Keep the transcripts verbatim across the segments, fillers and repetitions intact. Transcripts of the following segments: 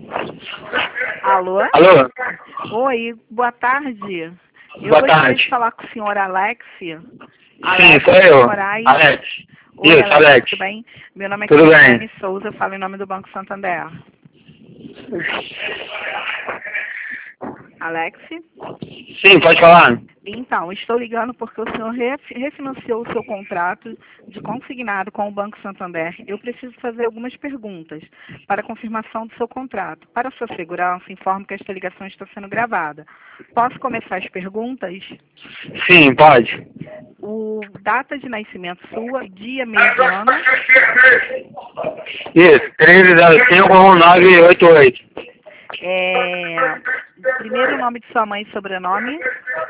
Alô? Alô? Oi, boa tarde. Eu Boa gostaria tarde. de falar com o senhor Alex. Sim, Alex sou eu. Moraes. Alex. Oi, Isso, Alex, Alex. tudo bem? Meu nome é Tudo Cristiane bem. Souza, falo em nome do Banco Santander. Alex? Sim, pode falar. Então, estou ligando porque o senhor ref- refinanciou o seu contrato de consignado com o Banco Santander. Eu preciso fazer algumas perguntas para confirmação do seu contrato. Para sua segurança, informo que esta ligação está sendo gravada. Posso começar as perguntas? Sim, pode. O data de nascimento sua, dia, mês e ano. Isso, três zero cinco um nove oito oito. É, primeiro nome de sua mãe e sobrenome.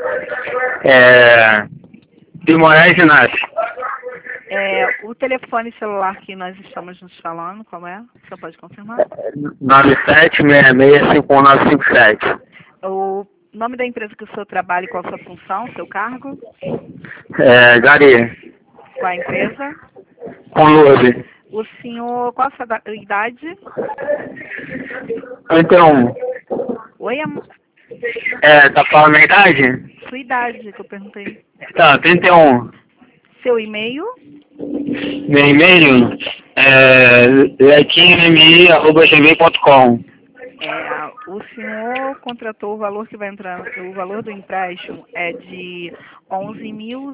É... De Moraes Inácio. É, o telefone celular que nós estamos nos falando, qual é? Você pode confirmar? nove sete seis seis cinco um nove cinco sete. O nome da empresa que o senhor trabalha e qual a sua função, seu cargo? É... Gari. Qual a empresa? Com Lube. O senhor, qual a sua da- idade? trinta e um. Oi, amor. É, tá falando a idade? Sua idade, que eu perguntei. Tá, trinta e um. Seu e-mail? Meu e-mail é lequinmi arroba gmail ponto com. É, o senhor contratou o valor que vai entrar, o valor do empréstimo é de onze mil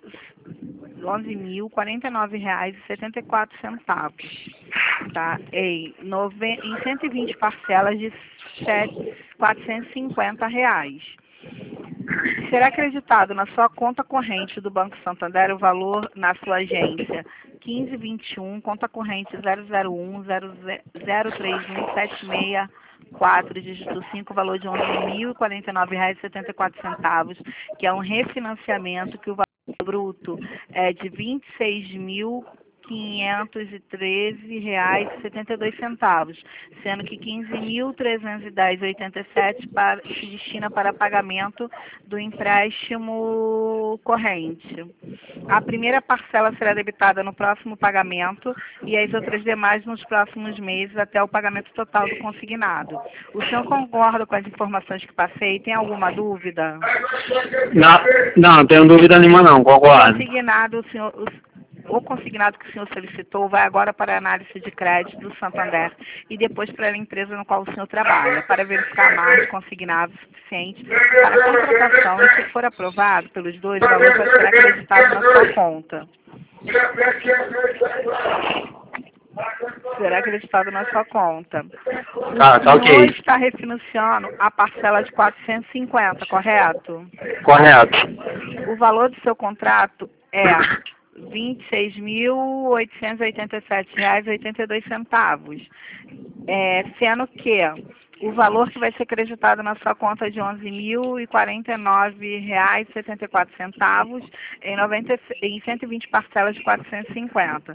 e quarenta e nove reais e setenta e quatro centavos, tá? Em, nove, em cento e vinte parcelas de quatrocentos e cinquenta reais. Será acreditado na sua conta corrente do Banco Santander o valor na sua agência quinze vinte e um, conta corrente zero zero um zero zero três um sete seis quatro, dígito cinco, valor de onze mil e quarenta e nove reais e setenta e quatro centavos, que é um refinanciamento que o valor bruto é de vinte e seis mil quinhentos e treze reais e setenta e dois centavos, sendo que quinze mil trezentos e dez reais e oitenta e sete para, se destina para pagamento do empréstimo corrente. A primeira parcela será debitada no próximo pagamento e as outras demais nos próximos meses até o pagamento total do consignado. O senhor concorda com as informações que passei? Tem alguma dúvida? Não, não, não tenho dúvida nenhuma não, O concordo. consignado, o senhor, o, o consignado que o senhor solicitou vai agora para a análise de crédito do Santander e depois para a empresa no qual o senhor trabalha, para verificar a margem consignada suficiente para a contratação e, se for aprovado pelos dois, o valor vai ser acreditado na sua conta. Será acreditado na sua conta. O Tá, tá senhor ok. está refinanciando a parcela de quatrocentos e cinquenta, correto? Correto. O valor do seu contrato é vinte e seis mil oitocentos e oitenta e sete reais e oitenta e dois centavos, é, sendo que o valor que vai ser acreditado na sua conta é de onze mil e quarenta e nove reais e setenta e quatro centavos em, noventa, em cento e vinte parcelas de quatrocentos e cinquenta.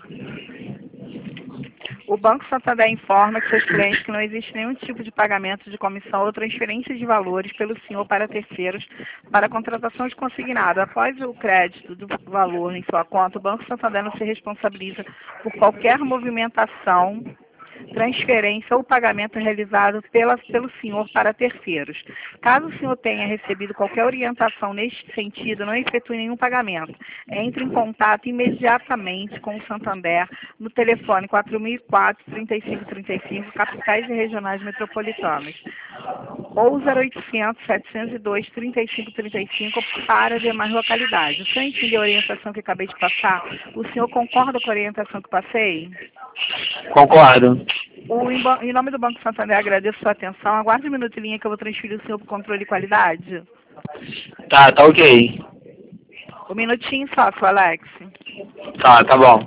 O Banco Santander informa que seus clientes que não existe nenhum tipo de pagamento de comissão ou transferência de valores pelo senhor para terceiros para a contratação de consignado. Após o crédito do valor em sua conta, o Banco Santander não se responsabiliza por qualquer movimentação, transferência ou pagamento realizado pela, pelo senhor para terceiros. Caso o senhor tenha recebido qualquer orientação neste sentido, não efetue nenhum pagamento. Entre em contato imediatamente com o Santander no telefone quatro mil e quatro, trinta e cinco trinta e cinco, capitais e regionais metropolitanas, ou zero oitocentos, setecentos e dois, trinta e cinco trinta e cinco para demais localidades. O senhor entendeu a orientação que acabei de passar? O senhor concorda com a orientação que passei? Concordo. O, em, ba- em nome do Banco Santander, agradeço sua atenção. Aguarde um minuto em linha que eu vou transferir o senhor para o controle de qualidade. Tá, tá ok. Um minutinho só, seu Alex. Tá, tá bom.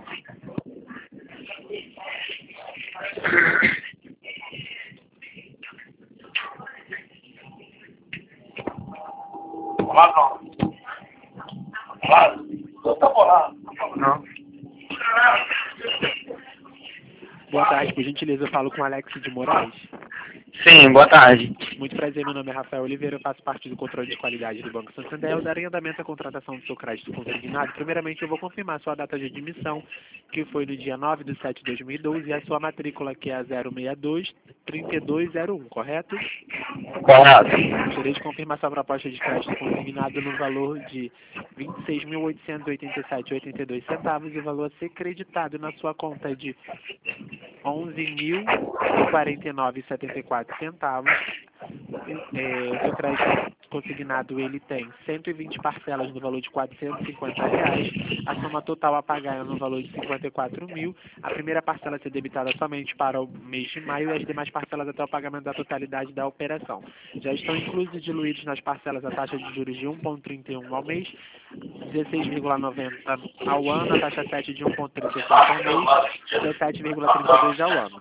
Não. Boa tarde. Por gentileza, eu falo com Alex de Moraes. Sim, boa tarde. Muito prazer, meu nome é Rafael Oliveira, eu faço parte do controle de qualidade do Banco Santander. Eu darei andamento à contratação do seu crédito consignado. Primeiramente, eu vou confirmar sua data de admissão, que foi no dia nove de setembro de dois mil e doze, e a sua matrícula, que é a zero seis dois, três dois zero um, correto? Correto. Gostaria de confirmar sua proposta de crédito consignado no valor de vinte e seis mil oitocentos e oitenta e sete reais e oitenta e dois centavos e o valor a ser creditado na sua conta é de onze mil e quarenta e nove reais e setenta e quatro centavos. É, o seu crédito consignado ele tem cento e vinte parcelas no valor de quatrocentos e cinquenta reais. A soma total a pagar é no valor de cinquenta e quatro mil. A primeira parcela a ser debitada somente para o mês de maio e as demais parcelas até o pagamento da totalidade da operação. Já estão inclusos e diluídos nas parcelas a taxa de juros de um vírgula trinta e um ao mês, dezesseis vírgula noventa ao ano, a taxa sete de um vírgula trinta e quatro ao mês, dezessete vírgula trinta e dois ao ano.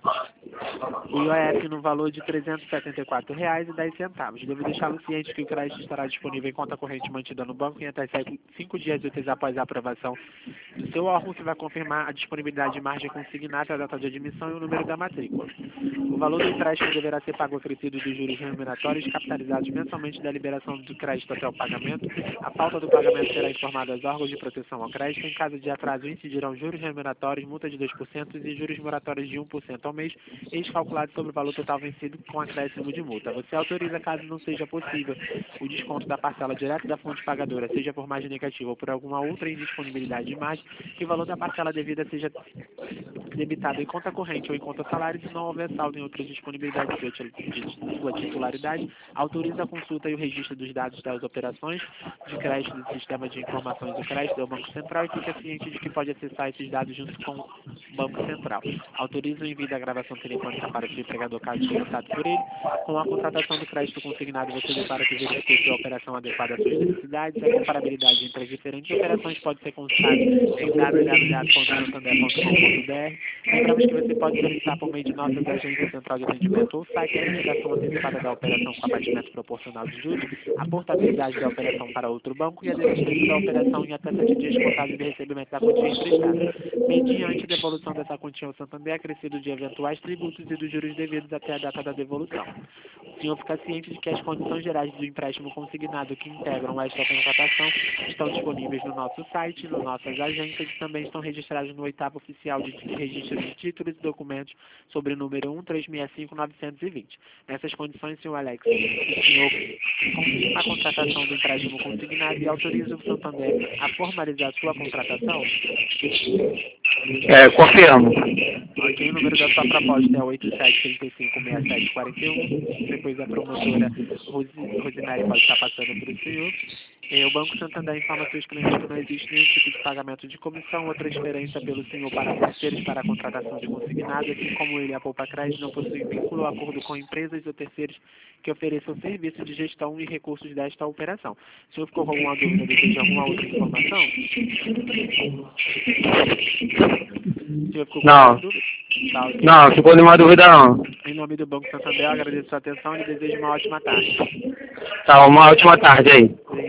O I O F no valor de trezentos e setenta e quatro reais e dez centavos. Devo deixá-lo ciente que o crédito estará disponível em conta corrente mantida no banco em até cinco dias úteis após a aprovação do seu órgão, que vai confirmar a disponibilidade de margem consignada, a data de admissão e o número da matrícula. O valor do empréstimo deverá ser pago acrescido dos juros remuneratórios capitalizados mensalmente da liberação do crédito até o pagamento. A falta do pagamento será informada aos órgãos de proteção ao crédito. Em caso de atraso, incidirão juros remuneratórios, multa de dois por cento e juros moratórios de um por cento ao mês, ex calculado sobre o valor total vencido com acréscimo de multa. Você autoriza, caso não seja possível, o desconto da parcela direto da fonte pagadora, seja por margem negativa ou por alguma outra indisponibilidade de margem, que o valor da parcela devida seja debitado em conta corrente ou em conta salário, se não houver saldo em outras disponibilidades de sua titularidade. Autoriza a consulta e o registro dos dados das operações de crédito do Sistema de Informações do Crédito do Banco Central e fica ciente de que pode acessar esses dados junto com o Banco Central. Autoriza o envio da gravação telefônica para o seu empregador, caso solicitado por ele. Com a contratação do crédito consignado, você declara que verificou se a operação adequada às suas necessidades. A comparabilidade entre as diferentes operações pode ser consultada em w w w ponto santander ponto com ponto b r. Lembramos que você pode solicitar por meio de nossas agências central de atendimento ou site a liquidação antecipada da operação com abatimento proporcional de juros, a portabilidade da operação para outro banco e a desistência da operação em até sete dias contados de recebimento da quantia emprestada, mediante devolução dessa quantia ao Santander acrescido de eventuais tributos e dos juros devidos até a data da devolução. O senhor fica ciente de que as condições gerais do empréstimo consignado que integram esta contratação estão disponíveis no nosso site, nas nossas agências e também estão registrados no oitavo oficial de registro de títulos e documentos sobre o número um três seis cinco nove dois zero. Nessas condições, senhor Alex, o senhor confirma a contratação do empréstimo consignado e autoriza o Santander a formalizar sua contratação? É, confirmo. Ok, o número da sua proposta é oito sete três cinco seis sete quatro um. Depois a promotora Rosi- Rosinari pode estar passando para o senhor. É, o Banco Santander informa seus clientes que não existe nenhum tipo de pagamento de comissão ou transferência pelo senhor para terceiros para a contratação de consignado, assim como ele, a Poupa Crédito, não possui vínculo ou acordo com empresas ou terceiros que ofereçam serviço de gestão e recursos desta operação. O senhor ficou com alguma dúvida, deseja alguma outra informação? O senhor ficou com Não. alguma dúvida? Tá, ok. Não, ficou nenhuma dúvida não. Em nome do Banco Santander, eu agradeço a sua atenção e desejo uma ótima tarde. Tá, uma ótima tarde aí. Obrigado.